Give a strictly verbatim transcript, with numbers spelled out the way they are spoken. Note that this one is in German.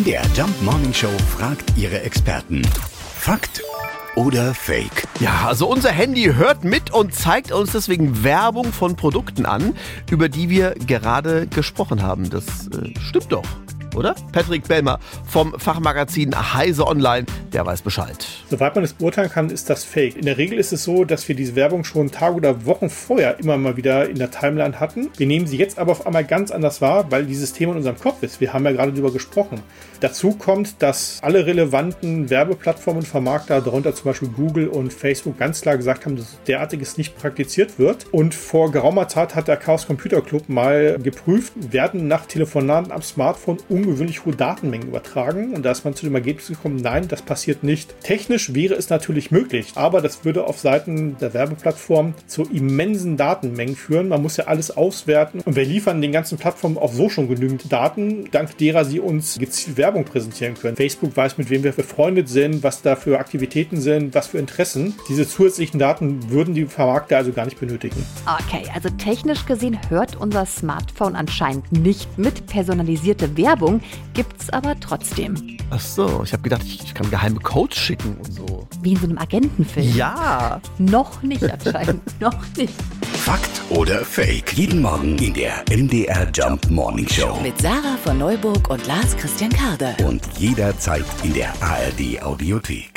der Jump Morning Show fragt ihre Experten. Fakt oder Fake? Ja, also unser Handy hört mit und zeigt uns deswegen Werbung von Produkten an, über die wir gerade gesprochen haben. Das äh, stimmt doch, oder? Patrick Bellmer vom Fachmagazin Heise Online, der weiß Bescheid. Soweit man es beurteilen kann, ist das Fake. In der Regel ist es so, dass wir diese Werbung schon Tage oder Wochen vorher immer mal wieder in der Timeline hatten. Wir nehmen sie jetzt aber auf einmal ganz anders wahr, weil dieses Thema in unserem Kopf ist. Wir haben ja gerade darüber gesprochen. Dazu kommt, dass alle relevanten Werbeplattformen und Vermarkter, darunter zum Beispiel Google und Facebook, ganz klar gesagt haben, dass derartiges nicht praktiziert wird. Und vor geraumer Zeit hat der Chaos Computer Club mal geprüft, werden nach Telefonaten am Smartphone ungewöhnlich hohe Datenmengen übertragen. Und da ist man zu dem Ergebnis gekommen, nein, das passiert nicht. Technisch wäre es natürlich möglich, aber das würde auf Seiten der Werbeplattform zu immensen Datenmengen führen. Man muss ja alles auswerten. Und wir liefern den ganzen Plattformen auch so schon genügend Daten, dank derer sie uns gezielt Werbung präsentieren können. Facebook weiß, mit wem wir befreundet sind, was da für Aktivitäten sind, was für Interessen. Diese zusätzlichen Daten würden die Vermarkter also gar nicht benötigen. Okay, also technisch gesehen hört unser Smartphone anscheinend nicht mit. Personalisierte Werbung gibt's aber trotzdem. Ach so, ich habe gedacht, ich, ich kann geheime Codes schicken und so. Wie in so einem Agentenfilm. Ja. Noch nicht anscheinend, noch nicht. Fakt oder Fake? Jeden Morgen in der M D R Jump Morning Show. Mit Sarah von Neuburg und Lars Christian Karde. Und jederzeit in der A R D Audiothek.